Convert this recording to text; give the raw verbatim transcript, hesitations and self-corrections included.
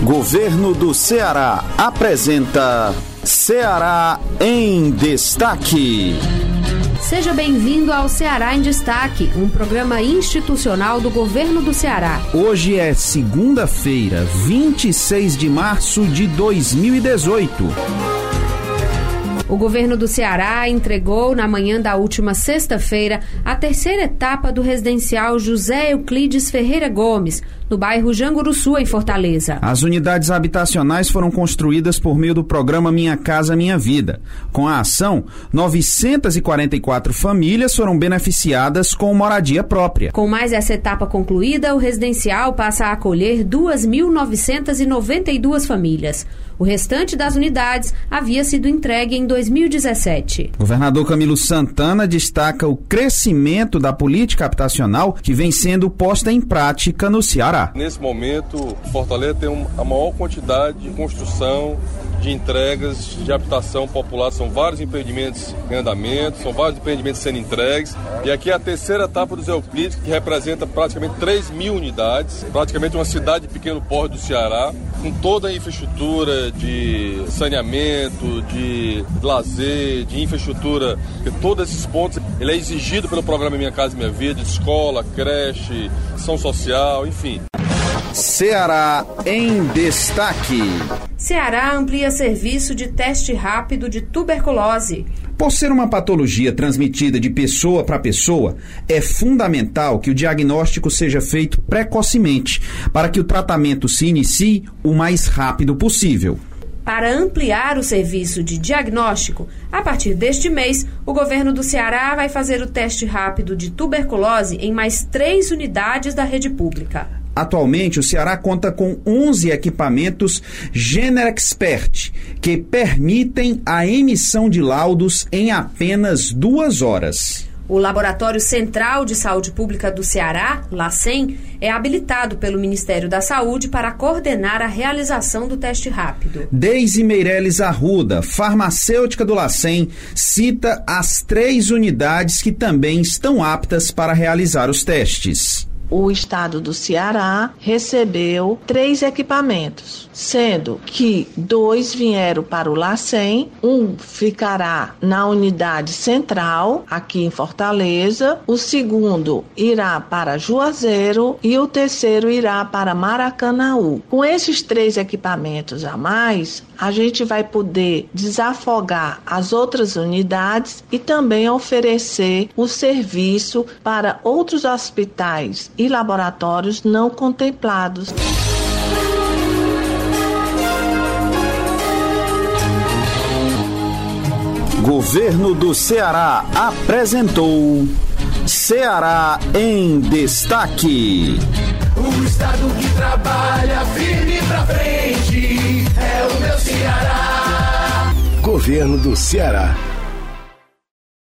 Governo do Ceará apresenta Ceará em Destaque. Seja bem-vindo ao Ceará em Destaque, um programa institucional do Governo do Ceará. Hoje é segunda-feira, vinte e seis de março de dois mil e dezoito. O governo do Ceará entregou, na manhã da última sexta-feira, a terceira etapa do residencial José Euclides Ferreira Gomes, no bairro Janguruçu, em Fortaleza. As unidades habitacionais foram construídas por meio do programa Minha Casa Minha Vida. Com a ação, novecentas e quarenta e quatro famílias foram beneficiadas com moradia própria. Com mais essa etapa concluída, o residencial passa a acolher duas mil novecentas e noventa e duas famílias. O restante das unidades havia sido entregue em dois mil e dezessete. O governador Camilo Santana destaca o crescimento da política habitacional que vem sendo posta em prática no Ceará. Nesse momento, Fortaleza tem a maior quantidade de construção, de entregas de habitação popular. São vários empreendimentos em andamento, são vários empreendimentos sendo entregues. E aqui é a terceira etapa do José Euclides, que representa praticamente três mil unidades, praticamente uma cidade de pequeno porte do Ceará, com toda a infraestrutura de saneamento, de lazer, de infraestrutura, que todos esses pontos, ele é exigido pelo programa Minha Casa Minha Vida, de escola, creche, ação social, enfim. Ceará em Destaque. Ceará amplia serviço de teste rápido de tuberculose. Por ser uma patologia transmitida de pessoa para pessoa, é fundamental que o diagnóstico seja feito precocemente, para que o tratamento se inicie o mais rápido possível. Para ampliar o serviço de diagnóstico, a partir deste mês, o governo do Ceará vai fazer o teste rápido de tuberculose em mais três unidades da rede pública. Atualmente, o Ceará conta com onze equipamentos GenerExpert, que permitem a emissão de laudos em apenas duas horas. O Laboratório Central de Saúde Pública do Ceará, LACEN, é habilitado pelo Ministério da Saúde para coordenar a realização do teste rápido. Deise Meireles Arruda, farmacêutica do LACEN, cita as três unidades que também estão aptas para realizar os testes. O estado do Ceará recebeu três equipamentos, sendo que dois vieram para o LACEN, um ficará na unidade central, aqui em Fortaleza, o segundo irá para Juazeiro e o terceiro irá para Maracanaú. Com esses três equipamentos a mais, a gente vai poder desafogar as outras unidades e também oferecer o serviço para outros hospitais e laboratórios não contemplados. Governo do Ceará apresentou Ceará em Destaque. O estado que trabalha firme pra frente é o meu Ceará. Governo do Ceará.